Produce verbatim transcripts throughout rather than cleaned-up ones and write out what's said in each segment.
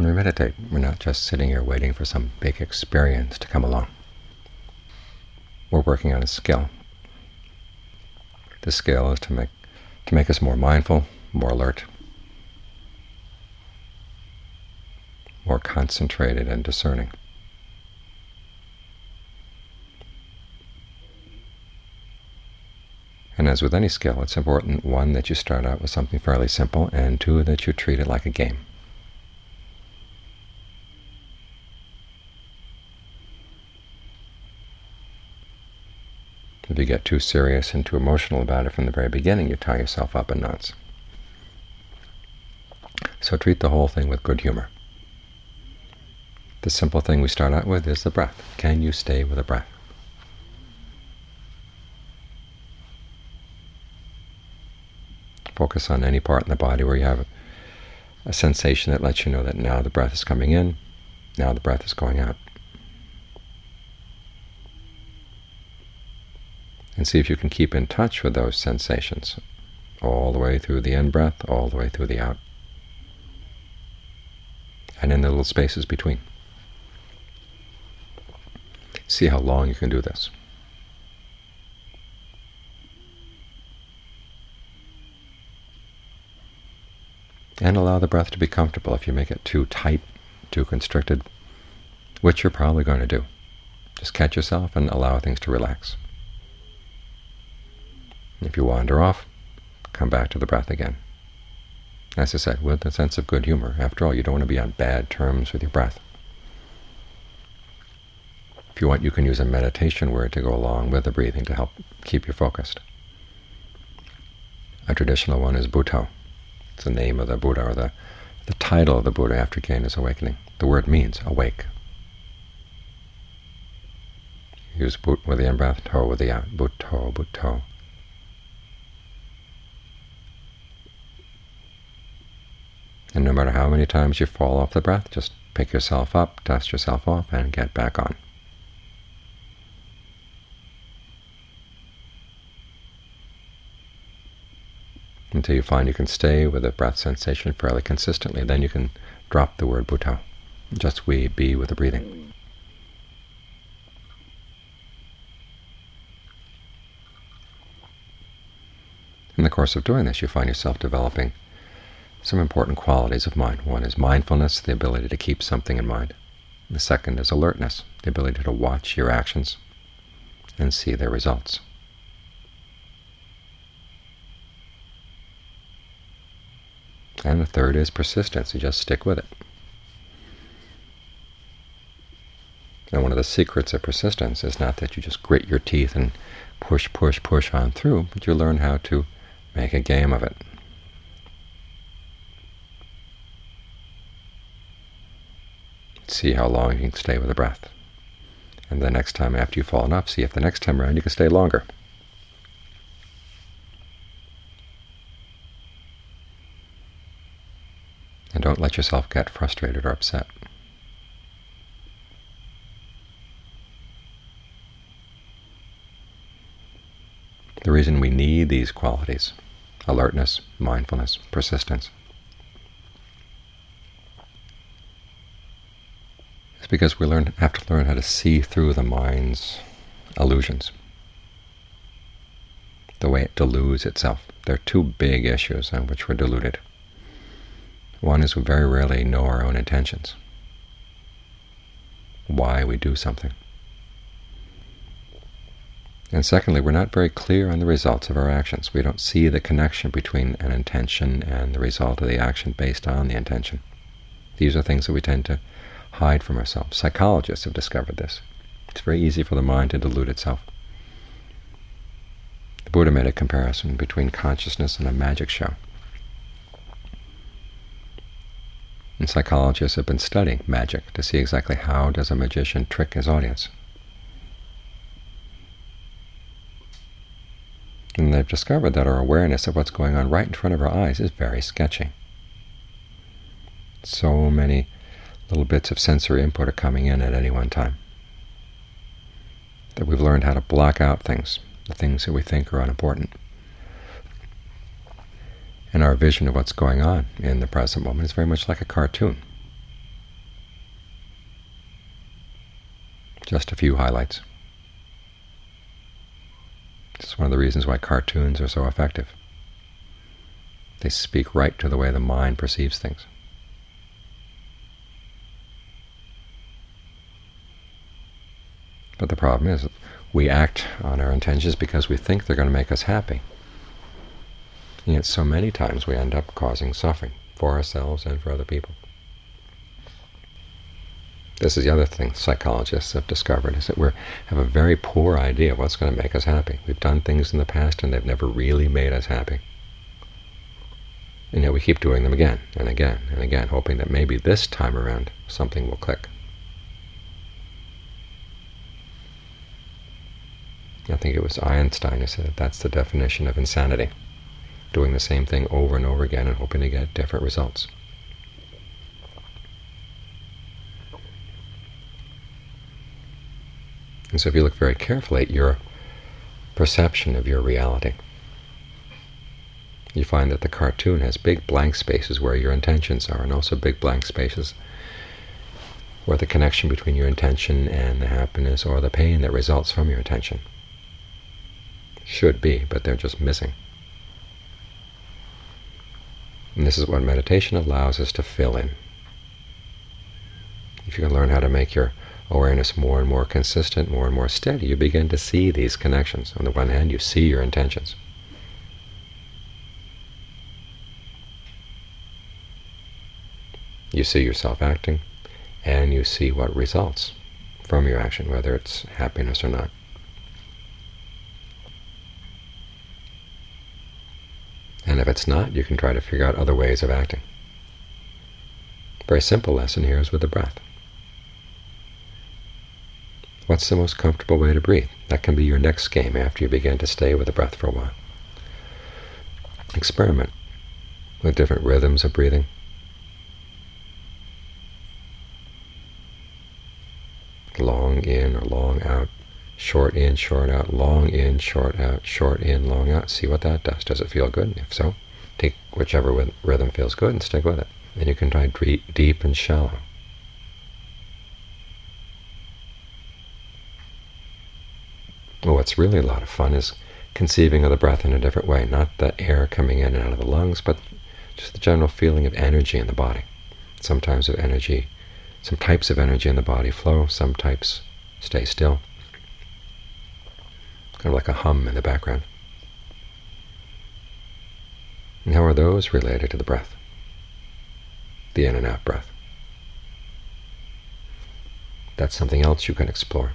when we meditate, we're not just sitting here waiting for some big experience to come along. We're working on a skill. The skill is to make to make us more mindful, more alert, more concentrated and discerning. And as with any skill, it's important, one, that you start out with something fairly simple, and two, that you treat it like a game. If you get too serious and too emotional about it from the very beginning, you tie yourself up in knots. So treat the whole thing with good humor. The simple thing we start out with is the breath. Can you stay with the breath? Focus on any part in the body where you have a sensation that lets you know that now the breath is coming in, now the breath is going out. And see if you can keep in touch with those sensations all the way through the in-breath, all the way through the out, and in the little spaces between. See how long you can do this. And allow the breath to be comfortable. If you make it too tight, too constricted, which you're probably going to do, just catch yourself and allow things to relax. If you wander off, come back to the breath again. As I said, with a sense of good humor. After all, you don't want to be on bad terms with your breath. If you want, you can use a meditation word to go along with the breathing to help keep you focused. A traditional one is Buddho. It's the name of the Buddha, or the, the title of the Buddha after he gained his awakening. The word means awake. Use But with the in-breath, To with the out. Buddho, Buddho. And no matter how many times you fall off the breath, just pick yourself up, dust yourself off, and get back on. Until you find you can stay with the breath sensation fairly consistently. Then you can drop the word Buddho. Just we be with the breathing. In the course of doing this, you find yourself developing some important qualities of mind. One is mindfulness, the ability to keep something in mind. The second is alertness, the ability to watch your actions and see their results. And the third is persistence. You just stick with it. And one of the secrets of persistence is not that you just grit your teeth and push, push, push on through, but you learn how to make a game of it. See how long you can stay with the breath. And the next time after you've fallen off, see if the next time around you can stay longer. And don't let yourself get frustrated or upset. The reason we need these qualities, alertness, mindfulness, persistence, is because we learn have to learn how to see through the mind's illusions, the way it deludes itself. There are two big issues on which we're deluded. One is we very rarely know our own intentions, why we do something. And secondly, we're not very clear on the results of our actions. We don't see the connection between an intention and the result of the action based on the intention. These are things that we tend to hide from ourselves. Psychologists have discovered this. It's very easy for the mind to delude itself. The Buddha made a comparison between consciousness and a magic show. And psychologists have been studying magic to see exactly how does a magician trick his audience. And they've discovered that our awareness of what's going on right in front of our eyes is very sketchy. So many little bits of sensory input are coming in at any one time that we've learned how to block out things, the things that we think are unimportant. And our vision of what's going on in the present moment is very much like a cartoon. Just a few highlights. It's one of the reasons why cartoons are so effective. They speak right to the way the mind perceives things. But the problem is that we act on our intentions because we think they're going to make us happy. And yet so many times we end up causing suffering for ourselves and for other people. This is the other thing psychologists have discovered, is that we have a very poor idea of what's going to make us happy. We've done things in the past and they've never really made us happy. And yet we keep doing them again and again and again, hoping that maybe this time around something will click. I think it was Einstein who said that that's the definition of insanity, doing the same thing over and over again and hoping to get different results. And so if you look very carefully at your perception of your reality, you find that the cartoon has big blank spaces where your intentions are, and also big blank spaces where the connection between your intention and the happiness or the pain that results from your intention should be, but they're just missing. And this is what meditation allows us to fill in. If you can learn how to make your awareness more and more consistent, more and more steady, you begin to see these connections. On the one hand, you see your intentions. You see yourself acting, and you see what results from your action, whether it's happiness or not. And if it's not, you can try to figure out other ways of acting. A very simple lesson here is with the breath. What's the most comfortable way to breathe? That can be your next game after you begin to stay with the breath for a while. Experiment with different rhythms of breathing. Long in or long out, short in, short out, long in, short out, short in, long out. See what that does. Does it feel good? If so, take whichever rhythm feels good and stick with it. Then you can try deep and shallow. Well, what's really a lot of fun is conceiving of the breath in a different way, not the air coming in and out of the lungs, but just the general feeling of energy in the body. Sometimes of energy, some types of energy in the body flow, some types stay still. Kind of like a hum in the background. And how are those related to the breath? The in and out breath. That's something else you can explore.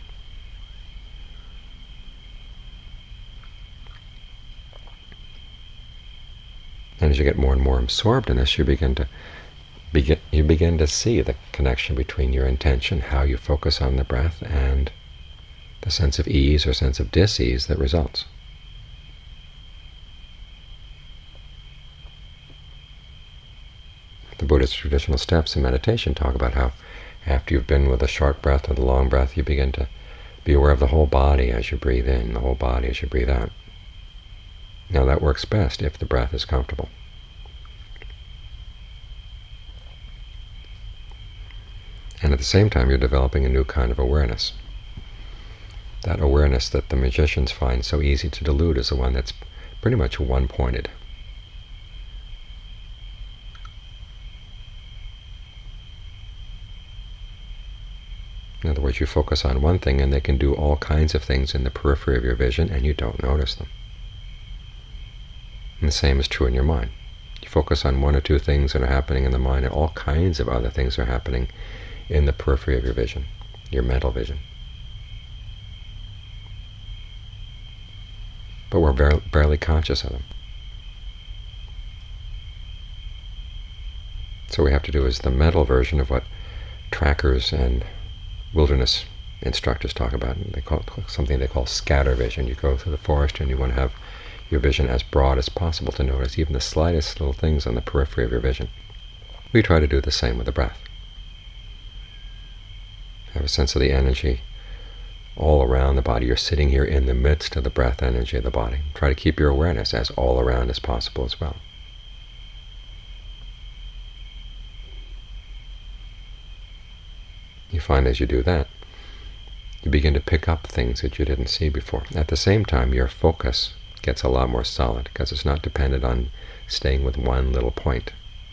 And as you get more and more absorbed in this, you begin to begin you begin to see the connection between your intention, how you focus on the breath, and the sense of ease or sense of dis-ease that results. The Buddhist traditional steps in meditation talk about how after you've been with a short breath or the long breath, you begin to be aware of the whole body as you breathe in, the whole body as you breathe out. Now that works best if the breath is comfortable. And at the same time, you're developing a new kind of awareness. That awareness that the magicians find so easy to delude is the one that's pretty much one-pointed. In other words, you focus on one thing and they can do all kinds of things in the periphery of your vision and you don't notice them. And the same is true in your mind. You focus on one or two things that are happening in the mind and all kinds of other things are happening in the periphery of your vision, your mental vision. But we're barely, barely conscious of them. So what we have to do is the mental version of what trackers and wilderness instructors talk about. They call it something they call scatter vision. You go through the forest and you want to have your vision as broad as possible to notice even the slightest little things on the periphery of your vision. We try to do the same with the breath. Have a sense of the energy all around the body. You're sitting here in the midst of the breath energy of the body. Try to keep your awareness as all around as possible as well. You find as you do that, You begin to pick up things that you didn't see before. At the same time, your focus gets a lot more solid because it's not dependent on staying with one little point.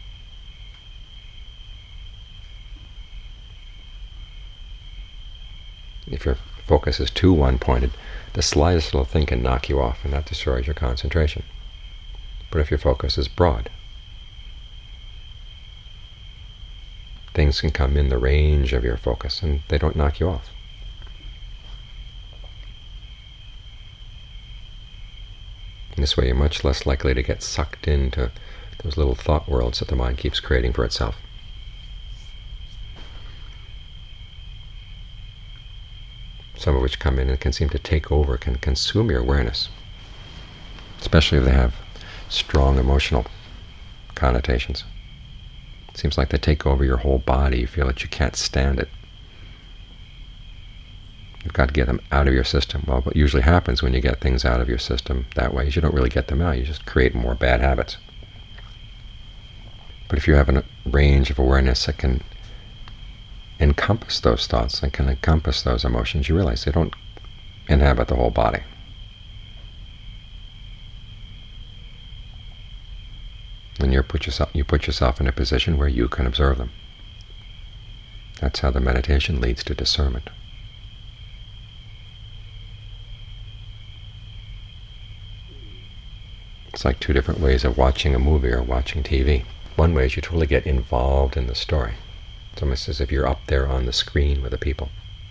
If your focus is too one-pointed, the slightest little thing can knock you off, and that destroys your concentration. But if your focus is broad, things can come in the range of your focus, and they don't knock you off. In this way, you're much less likely to get sucked into those little thought worlds that the mind keeps creating for itself. Some of which come in and can seem to take over, can consume your awareness, especially if they have strong emotional connotations. It seems like they take over your whole body. You feel that you can't stand it. You've got to get them out of your system. Well, what usually happens when you get things out of your system that way is you don't really get them out. You just create more bad habits. But if you have a range of awareness that can encompass those thoughts and can encompass those emotions, you realize they don't inhabit the whole body. And you put yourself you put yourself in a position where you can observe them. That's how the meditation leads to discernment. It's like two different ways of watching a movie or watching T V. One way is you totally get involved in the story. It's almost as if you're up there on the screen with the people.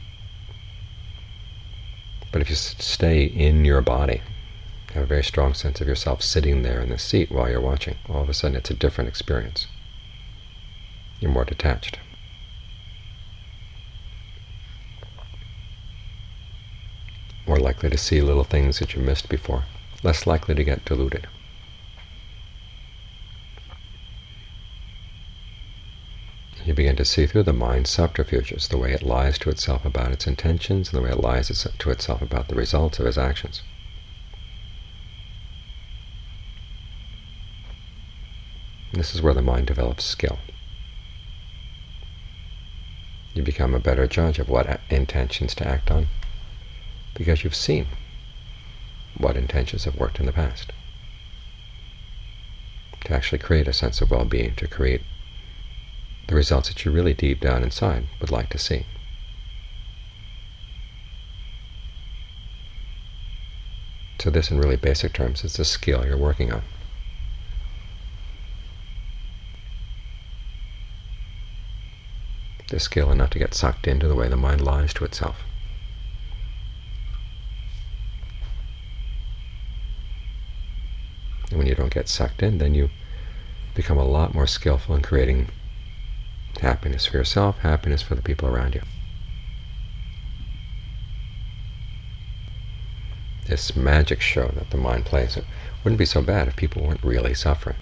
But if you stay in your body, have a very strong sense of yourself sitting there in the seat while you're watching, all of a sudden it's a different experience. You're more detached. More likely to see little things that you missed before. Less likely to get deluded. You begin to see through the mind's subterfuges, the way it lies to itself about its intentions, and the way it lies to itself about the results of its actions. And this is where the mind develops skill. You become a better judge of what intentions to act on, because you've seen what intentions have worked in the past. To actually create a sense of well-being, to create the results that you really deep down inside would like to see. So this, in really basic terms, is the skill you're working on. The skill and not to get sucked into the way the mind lies to itself. And when you don't get sucked in, then you become a lot more skillful in creating happiness for yourself, happiness for the people around you. This magic show that the mind plays, it wouldn't be so bad if people weren't really suffering.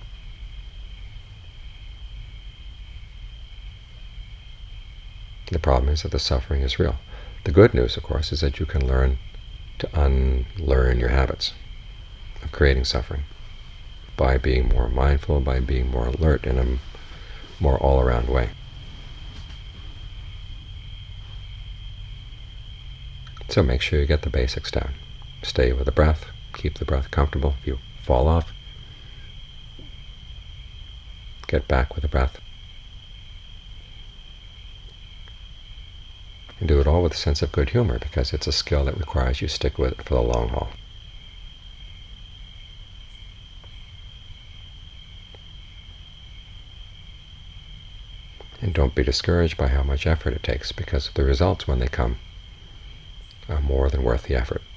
The problem is that the suffering is real. The good news, of course, is that you can learn to unlearn your habits of creating suffering by being more mindful, by being more alert in a more all-around way. So make sure you get the basics down. Stay with the breath, keep the breath comfortable. If you fall off, get back with the breath. And do it all with a sense of good humor, because it's a skill that requires you to stick with it for the long haul. And don't be discouraged by how much effort it takes, because the results, when they come, are more than worth the effort.